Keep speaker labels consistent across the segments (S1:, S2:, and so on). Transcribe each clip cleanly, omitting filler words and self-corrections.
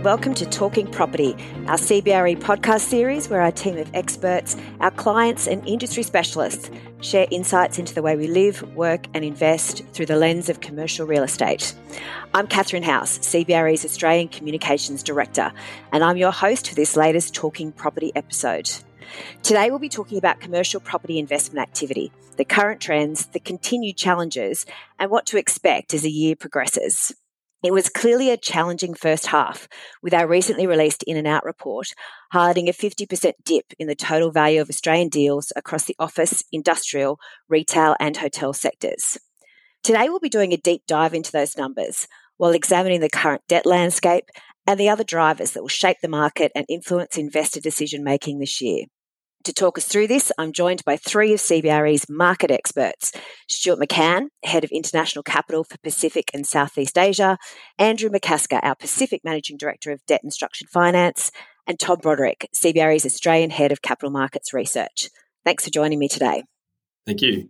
S1: welcome to Talking Property, our CBRE podcast series where our team of experts, our clients and industry specialists share insights into the way we live, work and invest through the lens of commercial real estate. I'm Catherine House, CBRE's Australian Communications Director, and I'm your host for this latest Talking Property episode. Today we'll be talking about commercial property investment activity, the current trends, the continued challenges, and what to expect as the year progresses. It was clearly a challenging first half, with our recently released In and Out report highlighting a 50% dip in the total value of Australian deals across the office, industrial, retail and hotel sectors. Today we'll be doing a deep dive into those numbers while examining the current debt landscape and the other drivers that will shape the market and influence investor decision-making this year. To talk us through this, I'm joined by three of CBRE's market experts: Stuart McCann, Head of International Capital for Pacific and Southeast Asia, Andrew McCasker, our Pacific Managing Director of Debt and Structured Finance, and Tom Broderick, CBRE's Australian Head of Capital Markets Research. Thanks for joining me today.
S2: Thank you.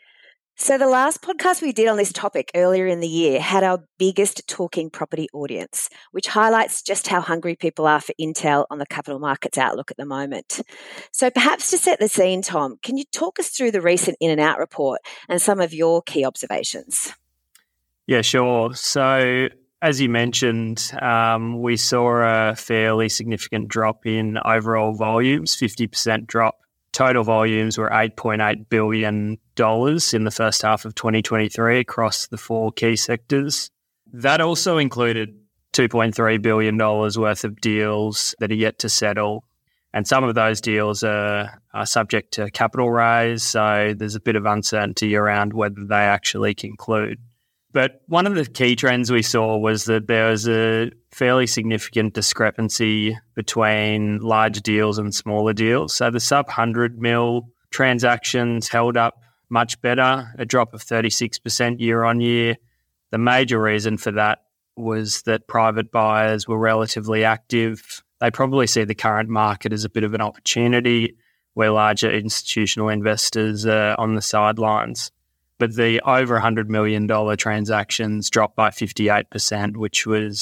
S1: So the last podcast we did on this topic earlier in the year had our biggest Talking Property audience, which highlights just how hungry people are for intel on the capital markets outlook at the moment. So perhaps to set the scene, Tom, can you talk us through the recent In and Out report and some of your key observations?
S3: Yeah, sure. So as you mentioned, we saw a fairly significant drop in overall volumes, 50% drop. Total volumes were $8.8 billion in the first half of 2023 across the four key sectors. That also included $2.3 billion worth of deals that are yet to settle. And some of those deals are subject to capital raise, so there's a bit of uncertainty around whether they actually conclude. But one of the key trends we saw was that there was a fairly significant discrepancy between large deals and smaller deals. So the sub-100 mil transactions held up much better, a drop of 36% year on year. The major reason for that was that private buyers were relatively active. They probably see the current market as a bit of an opportunity where larger institutional investors are on the sidelines. But the over $100 million transactions dropped by 58%, which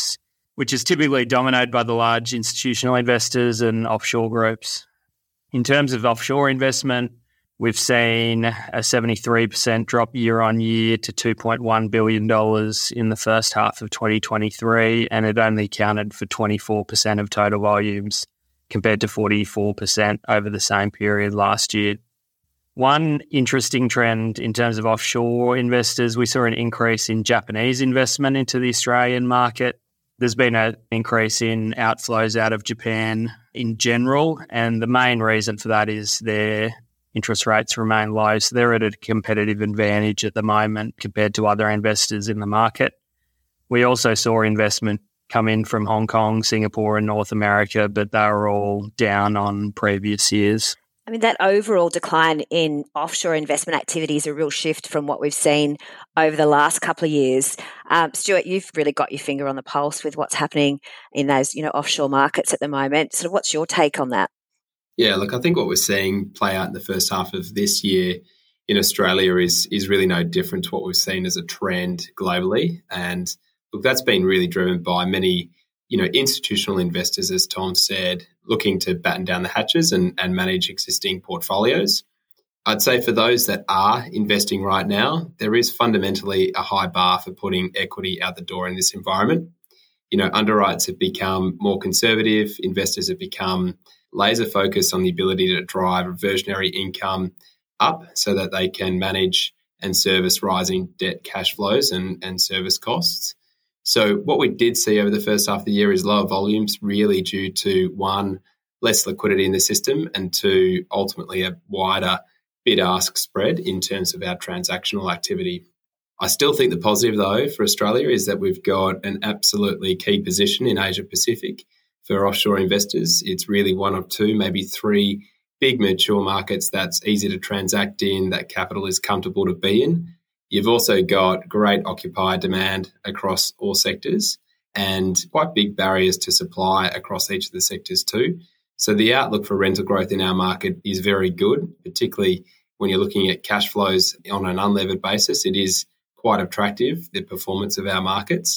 S3: is typically dominated by the large institutional investors and offshore groups. In terms of offshore investment, we've seen a 73% drop year on year to $2.1 billion in the first half of 2023, and it only accounted for 24% of total volumes compared to 44% over the same period last year. One interesting trend in terms of offshore investors, we saw an increase in Japanese investment into the Australian market. There's been an increase in outflows out of Japan in general, and the main reason for that is their interest rates remain low, so they're at a competitive advantage at the moment compared to other investors in the market. We also saw investment come in from Hong Kong, Singapore and North America, but they were all down on previous years.
S1: I mean, that overall decline in offshore investment activity is a real shift from what we've seen over the last couple of years. Stuart, you've really got your finger on the pulse with what's happening in those, offshore markets at the moment. So what's your take on that?
S2: Yeah, look, I think what we're seeing play out in the first half of this year in Australia is really no different to what we've seen as a trend globally. And look, that's been really driven by many institutional investors, as Tom said, looking to batten down the hatches and manage existing portfolios. I'd say for those that are investing right now, there is fundamentally a high bar for putting equity out the door in this environment. Underwrites have become more conservative. Investors have become laser focused on the ability to drive reversionary income up so that they can manage and service rising debt cash flows and service costs. So what we did see over the first half of the year is lower volumes, really due to, one, less liquidity in the system, and two, ultimately a wider bid-ask spread in terms of our transactional activity. I still think the positive, though, for Australia is that we've got an absolutely key position in Asia Pacific for offshore investors. It's really one of two, maybe three big mature markets that's easy to transact in, that capital is comfortable to be in. You've also got great occupier demand across all sectors and quite big barriers to supply across each of the sectors too. So the outlook for rental growth in our market is very good, particularly when you're looking at cash flows on an unlevered basis. It is quite attractive, the performance of our markets.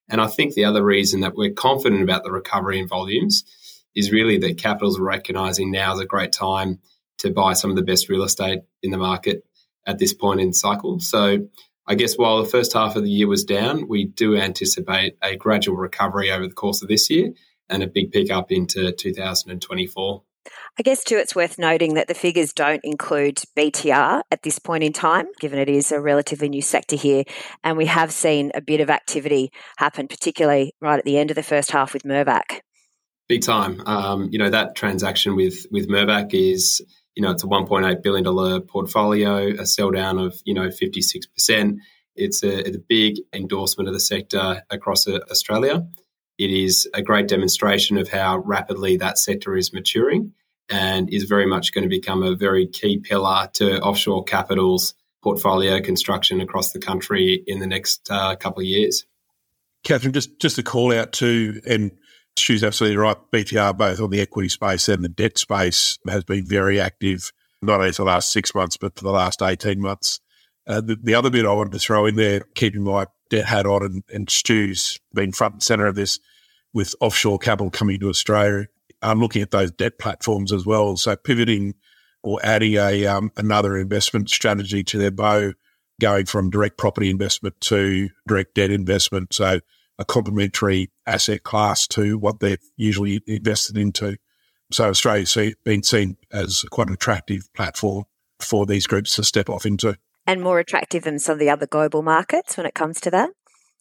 S2: And I think the other reason that we're confident about the recovery in volumes is really that capital's recognising now is a great time to buy some of the best real estate in the market at this point in the cycle. So I guess while the first half of the year was down, we do anticipate a gradual recovery over the course of this year and a big pickup into 2024.
S1: I guess, too, it's worth noting that the figures don't include BTR at this point in time, given it is a relatively new sector here. And we have seen a bit of activity happen, particularly right at the end of the first half with Mirvac.
S2: Big time. That transaction with Mirvac is, it's a $1.8 billion portfolio, a sell down of, 56%. It's a big endorsement of the sector across Australia. It is a great demonstration of how rapidly that sector is maturing and is very much going to become a very key pillar to offshore capital's portfolio construction across the country in the next couple of years.
S4: Catherine, just a call out too, and Stu's absolutely right, BTR, both on the equity space and the debt space, has been very active, not only for the last 6 months, but for the last 18 months. The other bit I wanted to throw in there, keeping my debt hat on, and Stu's been front and centre of this with offshore capital coming to Australia. I'm looking at those debt platforms as well. So pivoting or adding another investment strategy to their bow, going from direct property investment to direct debt investment. So a complementary asset class to what they've usually invested into. So Australia's been seen as quite an attractive platform for these groups to step off into.
S1: And more attractive than some of the other global markets when it comes to that?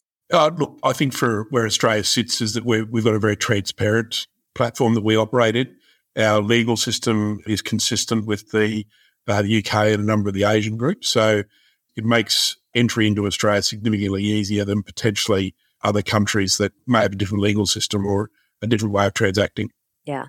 S4: Look, I think for where Australia sits is that we've got a very transparent platform that we operate in. Our legal system is consistent with the UK and a number of the Asian groups. So it makes entry into Australia significantly easier than potentially other countries that may have a different legal system or a different way of transacting.
S1: Yeah.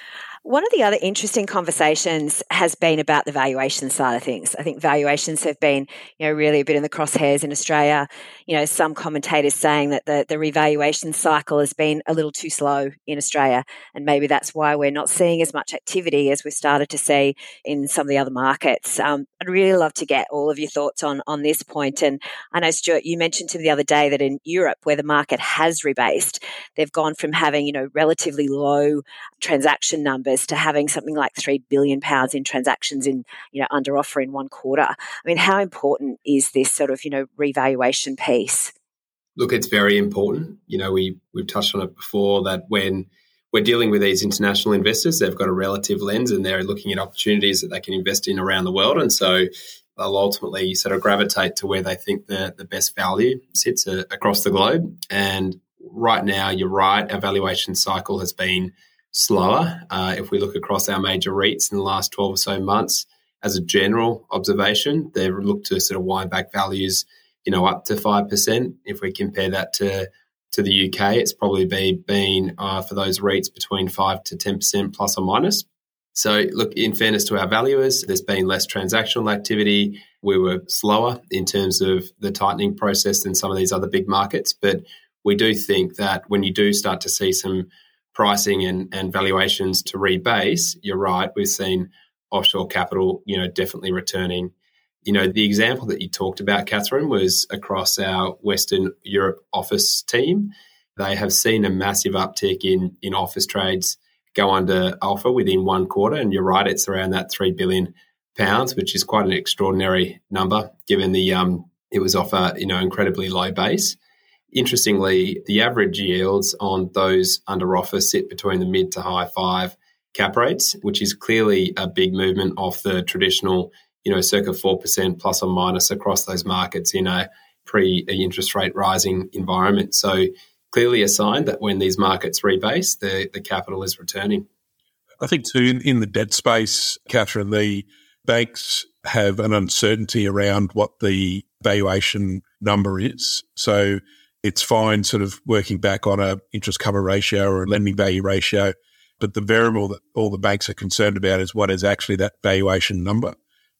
S1: One of the other interesting conversations has been about the valuation side of things. I think valuations have been, really a bit in the crosshairs in Australia. Some commentators saying that the revaluation cycle has been a little too slow in Australia, and maybe that's why we're not seeing as much activity as we've started to see in some of the other markets. I'd really love to get all of your thoughts on this point. And I know, Stuart, you mentioned to me the other day that in Europe, where the market has rebased, they've gone from having, relatively low transaction numbers to having something like £3 billion in transactions in, under offer in one quarter. I mean, how important is this sort of, revaluation piece?
S2: Look, it's very important. We've touched on it before that when we're dealing with these international investors, they've got a relative lens and they're looking at opportunities that they can invest in around the world. And so they'll ultimately sort of gravitate to where they think the best value sits across the globe. And right now, you're right, our valuation cycle has been slower. If we look across our major REITs in the last 12 or so months, as a general observation, they've looked to sort of wind back values, up to 5%. If we compare that to the UK, it's probably been for those REITs between 5 to 10% plus or minus. So look, in fairness to our valuers, there's been less transactional activity. We were slower in terms of the tightening process than some of these other big markets. But we do think that when you do start to see some pricing and valuations to rebase, you're right, we've seen offshore capital, definitely returning. The example that you talked about, Catherine, was across our Western Europe office team. They have seen a massive uptick in office trades go under offer within one quarter. And you're right, it's around that £3 billion, which is quite an extraordinary number given it was off a incredibly low base. Interestingly, the average yields on those under offer sit between the mid to high 5 cap rates, which is clearly a big movement off the traditional, circa 4% plus or minus across those markets in a pre-interest rate rising environment. So clearly a sign that when these markets rebase, the capital is returning.
S4: I think too, in the debt space, Catherine, the banks have an uncertainty around what the valuation number is. So it's fine sort of working back on a interest cover ratio or a lending value ratio, but the variable that all the banks are concerned about is what is actually that valuation number.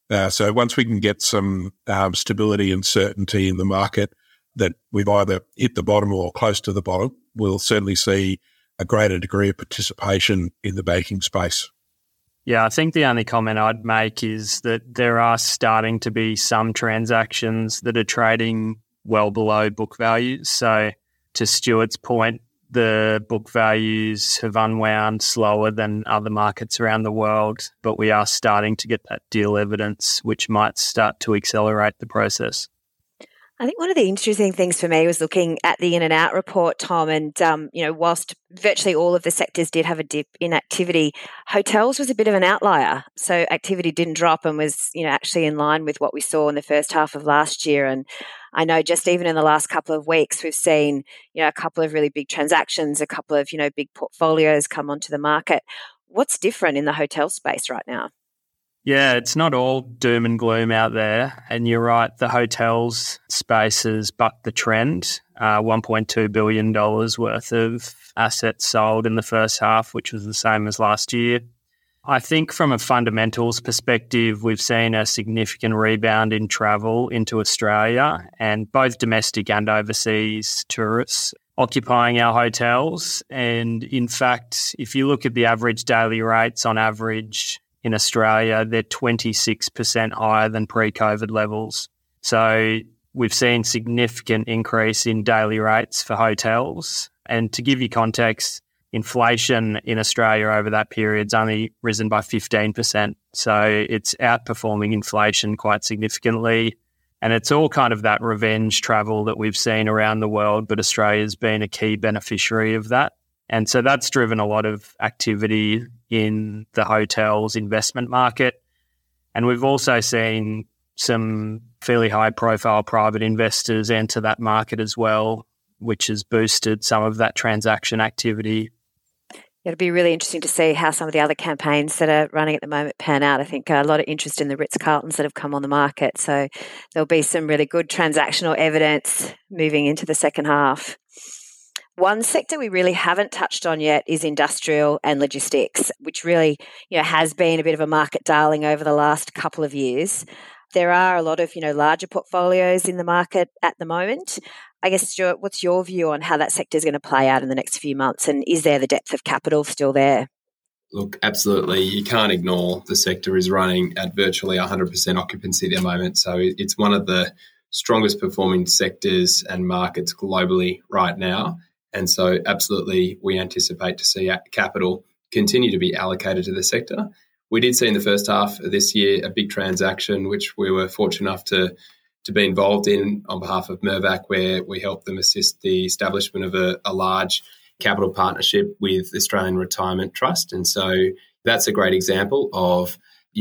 S4: So once we can get some stability and certainty in the market that we've either hit the bottom or close to the bottom, we'll certainly see a greater degree of participation in the banking space.
S3: Yeah, I think the only comment I'd make is that there are starting to be some transactions that are trading well below book values. So to Stuart's point, the book values have unwound slower than other markets around the world, but we are starting to get that deal evidence, which might start to accelerate the process.
S1: I think one of the interesting things for me was looking at the In and Out report, Tom, and whilst virtually all of the sectors did have a dip in activity, hotels was a bit of an outlier. So activity didn't drop and was, actually in line with what we saw in the first half of last year. And I know just even in the last couple of weeks, we've seen, a couple of really big transactions, a couple of, big portfolios come onto the market. What's different in the hotel space right now?
S3: Yeah, it's not all doom and gloom out there. And you're right, the hotels space has bucked the trend. $1.2 billion worth of assets sold in the first half, which was the same as last year. I think from a fundamentals perspective, we've seen a significant rebound in travel into Australia, and both domestic and overseas tourists occupying our hotels. And in fact, if you look at the average daily rates on average in Australia, they're 26% higher than pre-COVID levels. So we've seen significant increase in daily rates for hotels. And to give you context, inflation in Australia over that period's only risen by 15%. So it's outperforming inflation quite significantly. And it's all kind of that revenge travel that we've seen around the world, but Australia's been a key beneficiary of that. And so that's driven a lot of activity in the hotels investment market. And we've also seen some fairly high-profile private investors enter that market as well, which has boosted some of that transaction activity.
S1: It'll be really interesting to see how some of the other campaigns that are running at the moment pan out. I think a lot of interest in the Ritz-Carltons that have come on the market. So there'll be some really good transactional evidence moving into the second half. One sector we really haven't touched on yet is industrial and logistics, which really, has been a bit of a market darling over the last couple of years. There are a lot of, larger portfolios in the market at the moment. I guess, Stuart, what's your view on how that sector is going to play out in the next few months? And is there the depth of capital still there?
S2: Look, absolutely. You can't ignore the sector is running at virtually 100% occupancy at the moment. So it's one of the strongest performing sectors and markets globally right now. And so absolutely we anticipate to see capital continue to be allocated to the sector. We did see in the first half of this year a big transaction, which we were fortunate enough to be involved in on behalf of Mirvac, where we helped them assist the establishment of a large capital partnership with the Australian Retirement Trust. And so that's a great example of,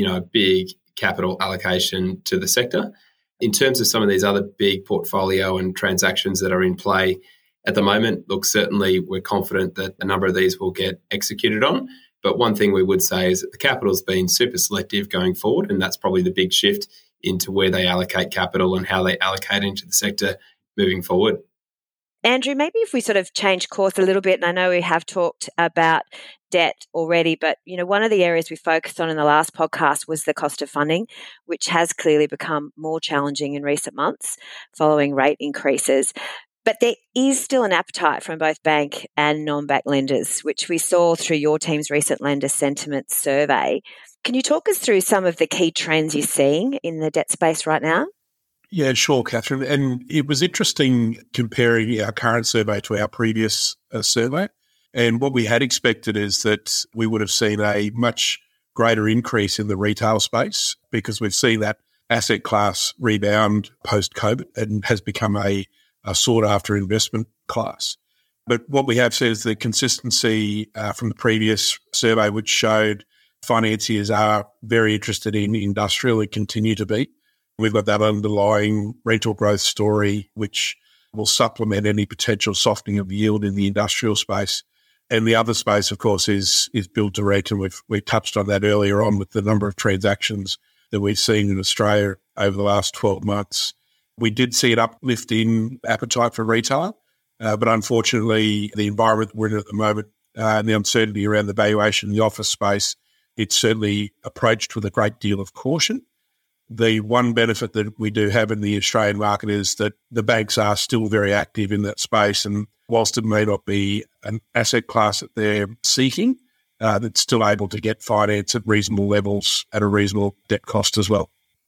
S2: big capital allocation to the sector. In terms of some of these other big portfolio and transactions that are in play at the moment, look, certainly we're confident that a number of these will get executed on. But one thing we would say is that the capital's been super selective going forward, and that's probably the big shift into where they allocate capital and how they allocate into the sector moving forward.
S1: Andrew, maybe if we sort of change course a little bit, and I know we have talked about debt already, but, one of the areas we focused on in the last podcast was the cost of funding, which has clearly become more challenging in recent months following rate increases. But there is still an appetite from both bank and non-bank lenders, which we saw through your team's recent lender sentiment survey. Can you talk us through some of the key trends you're seeing in the debt space right now?
S4: Yeah, sure, Catherine. And it was interesting comparing our current survey to our previous survey. And what we had expected is that we would have seen a much greater increase in the retail space because we've seen that asset class rebound post-COVID and has become a sought-after investment class. But what we have said is the consistency from the previous survey, which showed financiers are very interested in industrial and continue to be. We've got that underlying rental growth story, which will supplement any potential softening of yield in the industrial space. And the other space, of course, is build to rent, and we've touched on that earlier on with the number of transactions that we've seen in Australia over the last 12 months. We did see an uplift in appetite for retail, but unfortunately, the environment we're in at the moment and the uncertainty around the valuation in the office space, it's certainly approached with a great deal of caution. The one benefit that we do have in the Australian market is that the banks are still very active in that space, and whilst it may not be an asset class that they're seeking, that's still able to get finance at reasonable levels at a reasonable debt cost as well.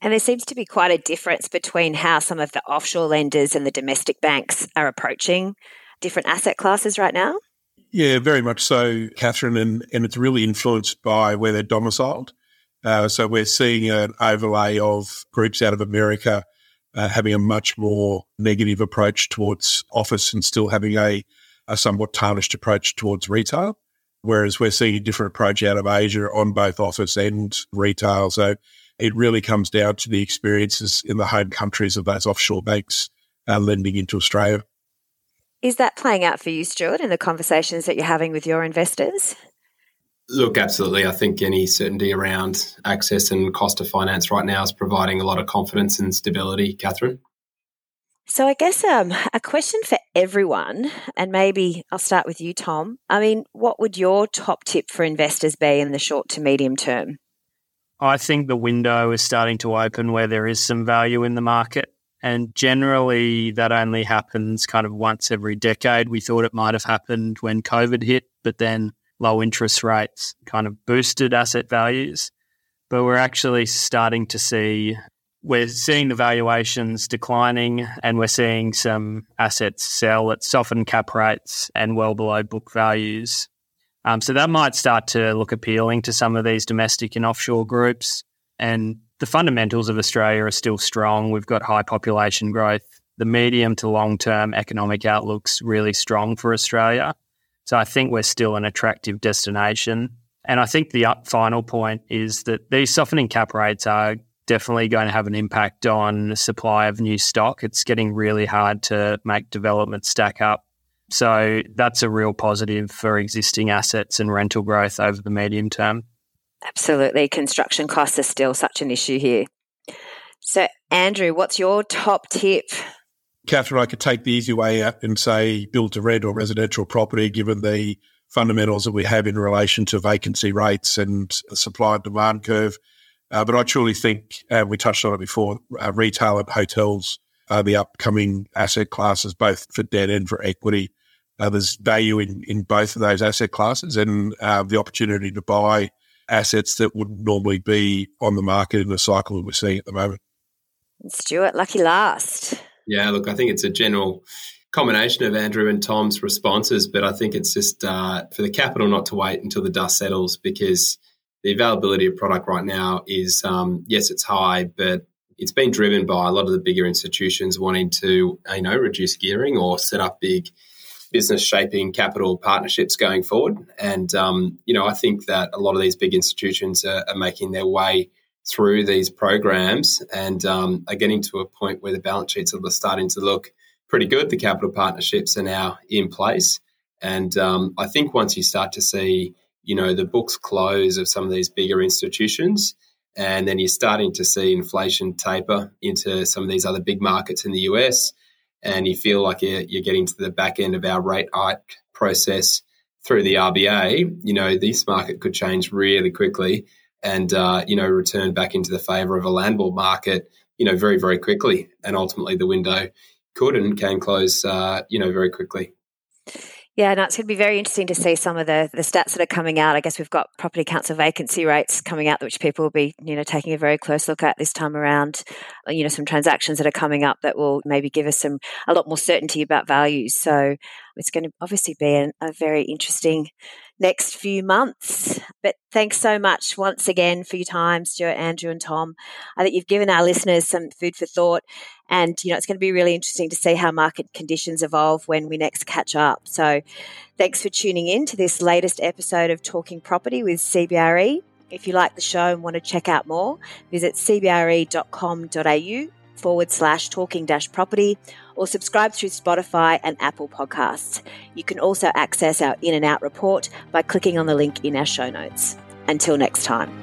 S1: And there seems to be quite a difference between how some of the offshore lenders and the domestic banks are approaching different asset classes right now.
S4: Yeah, very much so, Catherine, and it's really influenced by where they're domiciled. So we're seeing an overlay of groups out of America having a much more negative approach towards office and still having a somewhat tarnished approach towards retail, whereas we're seeing a different approach out of Asia on both office and retail. So it really comes down to the experiences in the home countries of those offshore banks lending into Australia.
S1: Is that playing out for you, Stuart, in the conversations that you're having with your investors?
S2: Look, absolutely. I think any certainty around access and cost of finance right now is providing a lot of confidence and stability, Catherine.
S1: So I guess a question for everyone, and maybe I'll start with you, Tom. I mean, what would your top tip for investors be in the short to medium term?
S3: I think the window is starting to open where there is some value in the market. And generally, that only happens kind of once every decade. We thought it might have happened when COVID hit, but then low interest rates kind of boosted asset values. But we're actually starting to see, we're seeing the valuations declining, and we're seeing some assets sell at softened cap rates and well below book values. So that might start to look appealing to some of these domestic and offshore groups. And the fundamentals of Australia are still strong. We've got high population growth. The medium to long-term economic outlook's really strong for Australia. So I think we're still an attractive destination. And I think the final point is that these softening cap rates are definitely going to have an impact on the supply of new stock. It's getting really hard to make development stack up. So that's a real positive for existing assets and rental growth over the medium term.
S1: Absolutely. Construction costs are still such an issue here. So, Andrew, what's your top tip?
S4: Catherine, I could take the easy way out and say build to rent or residential property, given the fundamentals that we have in relation to vacancy rates and the supply and demand curve. But I truly think, and we touched on it before, retail and hotels are the upcoming asset classes, both for debt and for equity. There's value in both of those asset classes, and the opportunity to buy assets that would normally be on the market in the cycle that we're seeing at the moment.
S1: Stuart, lucky last.
S2: Yeah, look, I think it's a general combination of Andrew and Tom's responses, but I think it's just for the capital not to wait until the dust settles, because the availability of product right now is, yes, it's high, but it's been driven by a lot of the bigger institutions wanting to, reduce gearing or set up big business-shaping capital partnerships going forward. And, I think that a lot of these big institutions are making their way through these programs and are getting to a point where the balance sheets are starting to look pretty good. The capital partnerships are now in place. And I think once you start to see, the books close of some of these bigger institutions, and then you're starting to see inflation taper into some of these other big markets in the US, and you feel like you're getting to the back end of our rate hike process through the RBA, this market could change really quickly and, return back into the favour of a landlord market, very, very quickly. And ultimately the window could and can close, very quickly.
S1: Yeah, no, it's going to be very interesting to see some of the stats that are coming out. I guess we've got property council vacancy rates coming out, which people will be, taking a very close look at this time around. Some transactions that are coming up that will maybe give us a lot more certainty about values. So it's going to obviously be a very interesting next few months. But thanks so much once again for your time, Stuart, Andrew and Tom. I think you've given our listeners some food for thought, and it's going to be really interesting to see how market conditions evolve when we next catch up. So thanks for tuning in to this latest episode of Talking Property with CBRE. If you like the show and want to check out more, visit cbre.com.au/talking-property or subscribe through Spotify and Apple Podcasts. You can also access our In and Out report by clicking on the link in our show notes. Until next time.